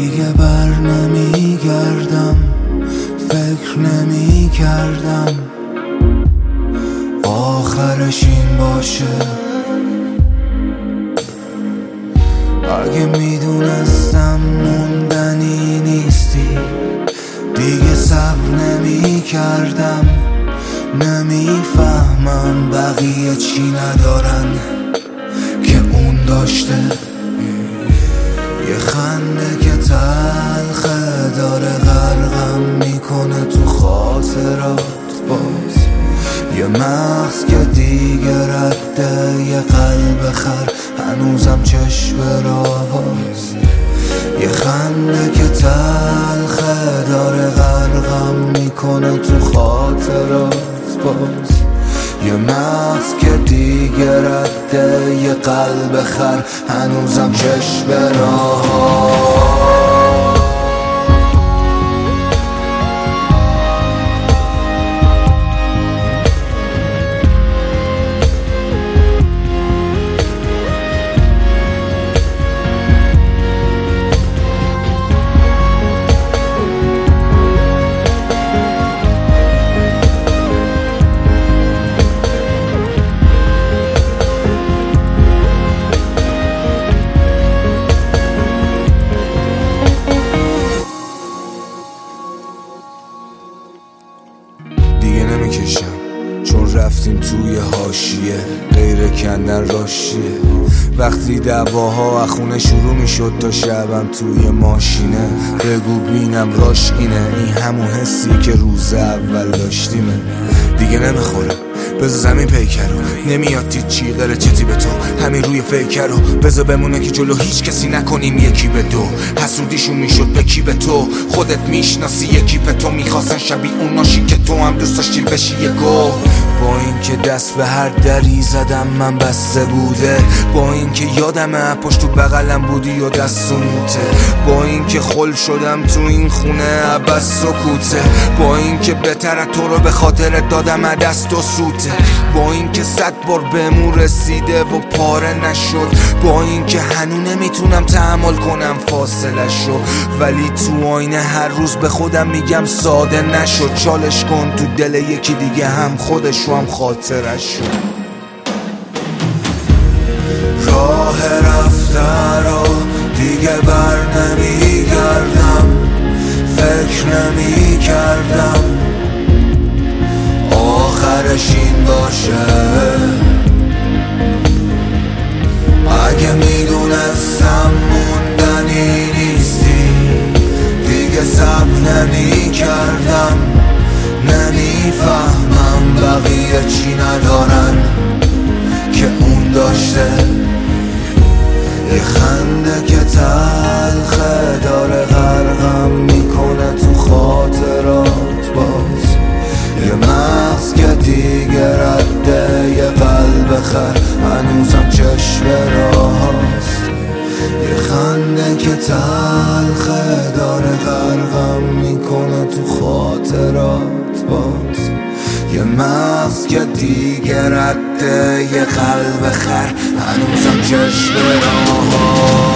دیگه بر نمیگردم، فکر نمی کردم آخرش این باشه. اگه میدونستم موندنی نیستی دیگه صبر نمی کردم. نمیفهمم بقیه چی ندارن که اون داشته. یه خنده که تلخه داره غرقم میکنه تو خاطرات باز. یه مغز که دیگه رده، یه قلب خر هنوزم چشم راهاست. یه خنده که تلخه داره غرقم میکنه تو خاطرات باز. یه مغز که دیگه رده، یه قلب خر هنوزم چشم راهاست. دیگه نمیکشم چون رفتیم توی حاشیه، غیر کندن راشیه. وقتی دعواها اخونه شروع میشد تا شبم توی ماشینه. بگو بینم راش اینه، این همون حسی که روز اول داشتیمه. دیگه نمیخوره بذار زمین پیکرو، نمیاد چی غیر چتی به تو. همین روی فیکرو بذار بمونه که جلو هیچ کسی نکنیم یکی به دو. حسودیشون میشد به کی به تو، خودت میشناسی یکی به تو. میخواستن شبیه اون ناشی که تو هم دوست داشتی بشی یه گو. با اینکه دست به هر دری زدم من بسته بوده، با اینکه یادمه پشت تو بغلم بودی و دستونوته، با اینکه خل شدم تو این خونه عباس سکوته، با اینکه بهتره تو رو به خاطر دادم دست و سوته، با اینکه 100 بار بهمون رسیده و پاره نشد، با اینکه هنو نمیتونم تحمل کنم فاصله شو. ولی تو آینه هر روز به خودم میگم ساده نشد. چالش کن تو دل یکی دیگه هم خودش و هم خاطرش شد. راه رفته رو دیگه بر نمیگردم، فکر نمی کردم آخرش این باشه. اگه میدونستم موندنی نیستی دیگه صبر نمی کردم. نمیفهمم بقیه چی ندارن که اون داشته. یه خنده که تلخه داره غرقم میکنه تو خاطرات باز. یه مغز که دیگه رده، یه قلب خر هنوزم چشم راهاست. یه خنده که تلخه داره غرقم میکنه تو خاطرات باز. یه مغز که دیگه رده، یه قلب خر هنوزم چشم راهاست.